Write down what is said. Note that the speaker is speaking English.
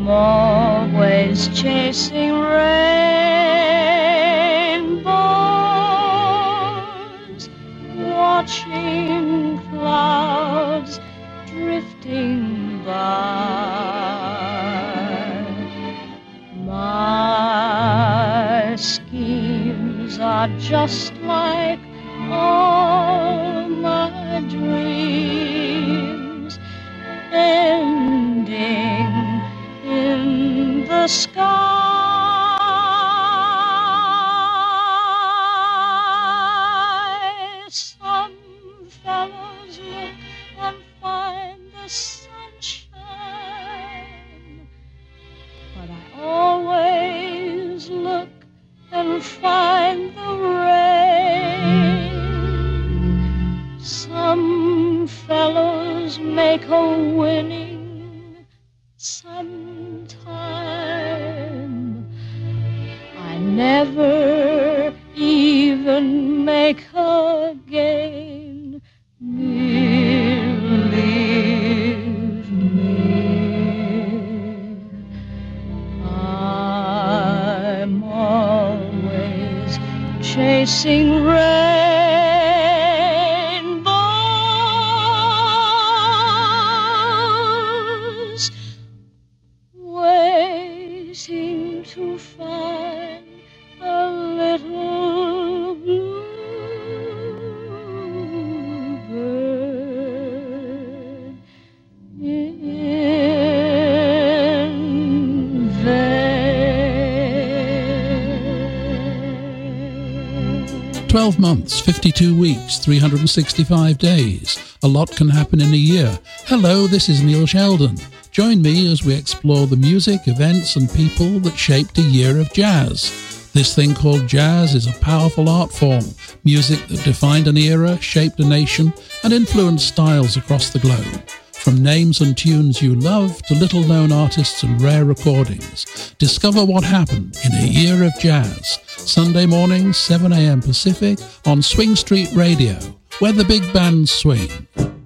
always chasing rainbows, watching clouds drifting by. My schemes are just like all my dreams, ending in the sky. Some fellows look and find the sunshine, but I always look and find the rain. Some fellows make a winning sometime. I never even make a gain. Believe me, I'm always chasing rainbows, waiting to find a little bluebird in vain. 12 months, 52 weeks, 365 days. A lot can happen in a year. Hello, this is Neil Sheldon. Join me as we explore the music, events and people that shaped a year of jazz. This thing called jazz is a powerful art form, music that defined an era, shaped a nation and influenced styles across the globe. From names and tunes you love to little-known artists and rare recordings, discover what happened in a year of jazz. Sunday mornings, 7 a.m. Pacific on Swing Street Radio, where the big bands swing.